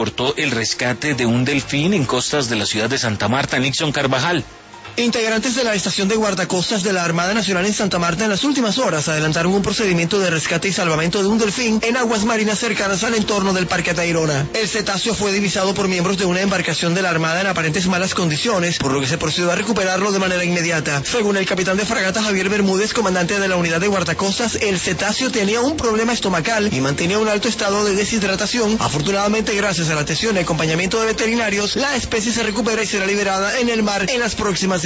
Cortó el rescate de un delfín en costas de la ciudad de Santa Marta. Nixon Carvajal. Integrantes de la estación de guardacostas de la Armada Nacional en Santa Marta en las últimas horas adelantaron un procedimiento de rescate y salvamento de un delfín en aguas marinas cercanas al entorno del Parque Tayrona. El cetáceo fue divisado por miembros de una embarcación de la Armada en aparentes malas condiciones, por lo que se procedió a recuperarlo de manera inmediata. Según el capitán de fragata Javier Bermúdez, comandante de la unidad de guardacostas, el cetáceo tenía un problema estomacal y mantenía un alto estado de deshidratación. Afortunadamente, gracias a la atención y acompañamiento de veterinarios, la especie se recupera y será liberada en el mar en las próximas